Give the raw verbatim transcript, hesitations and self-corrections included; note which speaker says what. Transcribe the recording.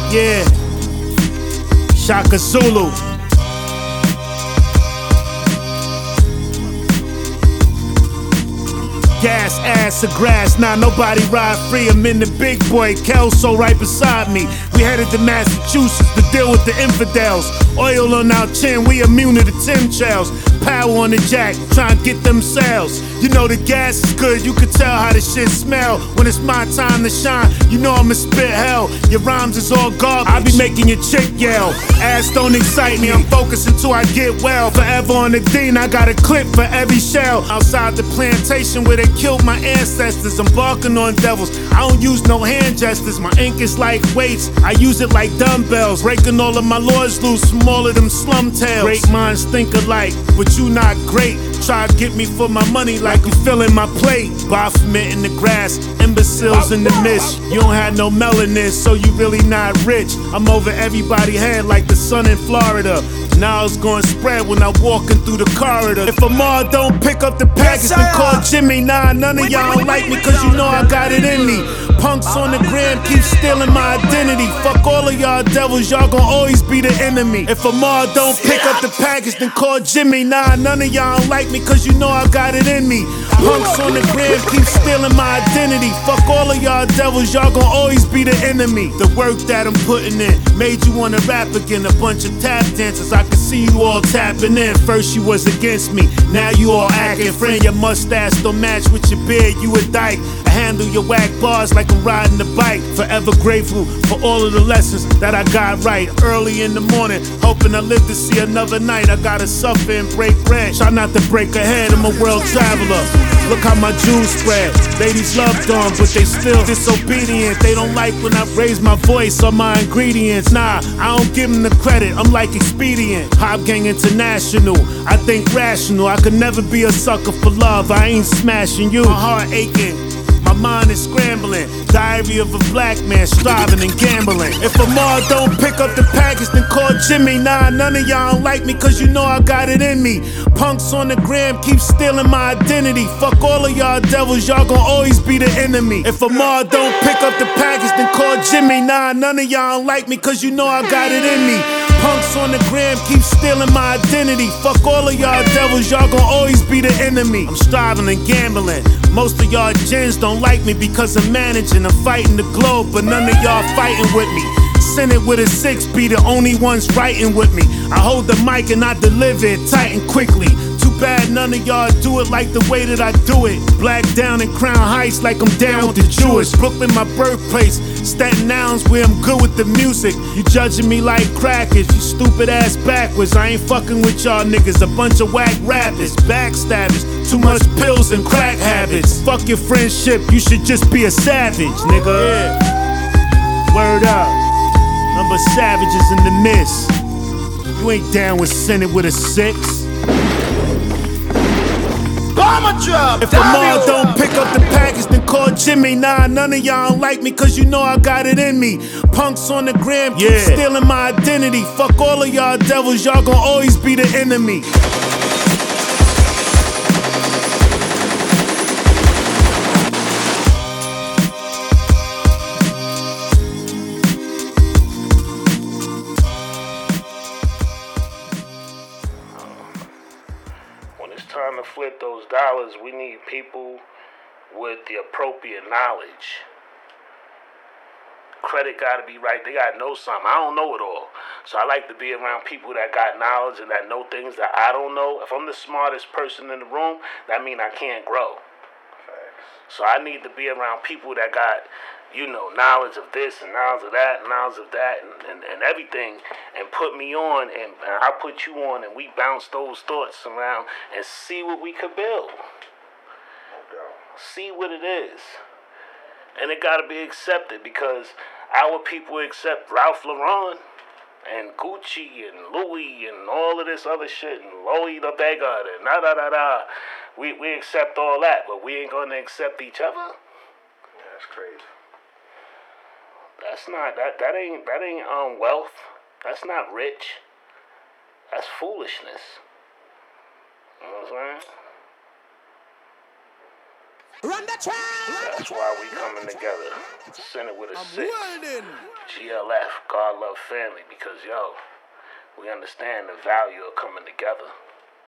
Speaker 1: Yeah, Shaka Zulu. Gas, ass, or grass, nah, nobody ride free. I'm in the big boy, Kelso right beside me. We headed to Massachusetts to deal with the infidels. Oil on our chin, we immune to the chemtrails. Power on the jack, try and get them sales. You know the gas is good, you can tell how the shit smell. When it's my time to shine, you know I'ma spit hell. Your rhymes is all garbage, I be making your chick yell. Ass don't excite me, I'm focused until I get well. Forever on the dean, I got a clip for every shell. Outside the plantation where they killed my ancestors, I'm barking on devils. I don't use no hand gestures, my ink is like weights, I use it like dumbbells. Breaking all of my laws loose from all of them slum tales. Great minds think alike, but you not great. Try to get me for my money like you filling my plate. Baphomet in the grass, imbeciles in the mist. You don't have no melanin, so you really not rich. I'm over everybody's head like the sun in Florida. Now it's gonna spread when I'm walking through the corridor. If Amar don't pick up the package, then call Jimmy. Nah, none of y'all don't like me, cause you know I got it in me. Punks on the gram keep stealing my identity. Fuck all of y'all devils, y'all gon' always be the enemy. If Amar don't pick up the package, then call Jimmy. Nah, none of y'all don't like me, cause you know I got it in me. Punks on the gram keep stealing my identity. Fuck all of y'all devils, y'all gon' always be the enemy. The work that I'm putting in made you wanna rap again. A bunch of tap dancers, I can see you all tapping in. First you was against me, now you all acting friend. Your mustache don't match with your beard, you a dyke. I handle your whack bars like I'm riding the bike. Forever grateful for all of the lessons that I got right. Early in the morning, hoping I live to see another night. I gotta suffer and break bread. Try not to break ahead, I'm a world traveler. Look how my jewels spread. Ladies love them, but they still disobedient. They don't like when I raise my voice on my ingredients. Nah, I don't give them the credit, I'm like expedient. Hop Gang International, I think rational. I could never be a sucker for love, I ain't smashing you. My heart aching, my mind is scrambling. Diary of a black man striving and gambling. If Amar don't pick up the package, then call Jimmy. Nah, none of y'all don't like me, cause you know I got it in me. Punks on the gram keep stealing my identity. Fuck all of y'all devils, y'all gon' always be the enemy. If Amar don't pick up the package, then call Jimmy. Nah, none of y'all don't like me, cause you know I got it in me. Punks on the gram keep stealing my identity. Fuck all of y'all devils, y'all gon' always be the enemy. I'm striving and gambling. Most of y'all gens don't like me because I'm managing. I'm fighting the globe, but none of y'all fighting with me. Senate with a six, be the only ones writing with me. I hold the mic and I deliver it tight and quickly. Too bad none of y'all do it like the way that I do it. Black down in Crown Heights like I'm down with the Jewish. Brooklyn my birthplace, Staten Island's where I'm good with the music. You judging me like crackers, you stupid ass backwards. I ain't fucking with y'all niggas, a bunch of whack rappers, backstabbers, too much pills and crack habits. Fuck your friendship, you should just be a savage, nigga. Yeah. Word up, number savages in the mist. You ain't down with Senate with a six. If Amar don't pick up the package, then call Jimmy. Nah, none of y'all don't like me, cause you know I got it in me. Punks on the gram keep yeah. stealing my identity. Fuck all of y'all devils, y'all gon' always be the enemy.
Speaker 2: Time to flip those dollars, we need people with the appropriate knowledge. Credit gotta be right, they gotta know something. I don't know it all. So I like to be around people that got knowledge and that know things that I don't know. If I'm the smartest person in the room, that means I can't grow. So I need to be around people that got, you know, knowledge of this and knowledge of that and knowledge of that and, and, and everything, and put me on and, and I put you on and we bounce those thoughts around and see what we could build. See what it is. And it gotta be accepted because our people accept Ralph Lauren and Gucci and Louis and all of this other shit and Louis the Beggar and da da da da. We we accept all that, but we ain't gonna accept each other.
Speaker 3: Yeah, that's crazy.
Speaker 2: That's not that that ain't that ain't um wealth. That's not rich. That's foolishness. You know what I'm saying?
Speaker 4: Run the track.
Speaker 2: That's why we coming together. Send it with a
Speaker 4: I'm
Speaker 2: six.
Speaker 4: waiting.
Speaker 2: G L F, God Love Family, because yo, we understand the value of coming together.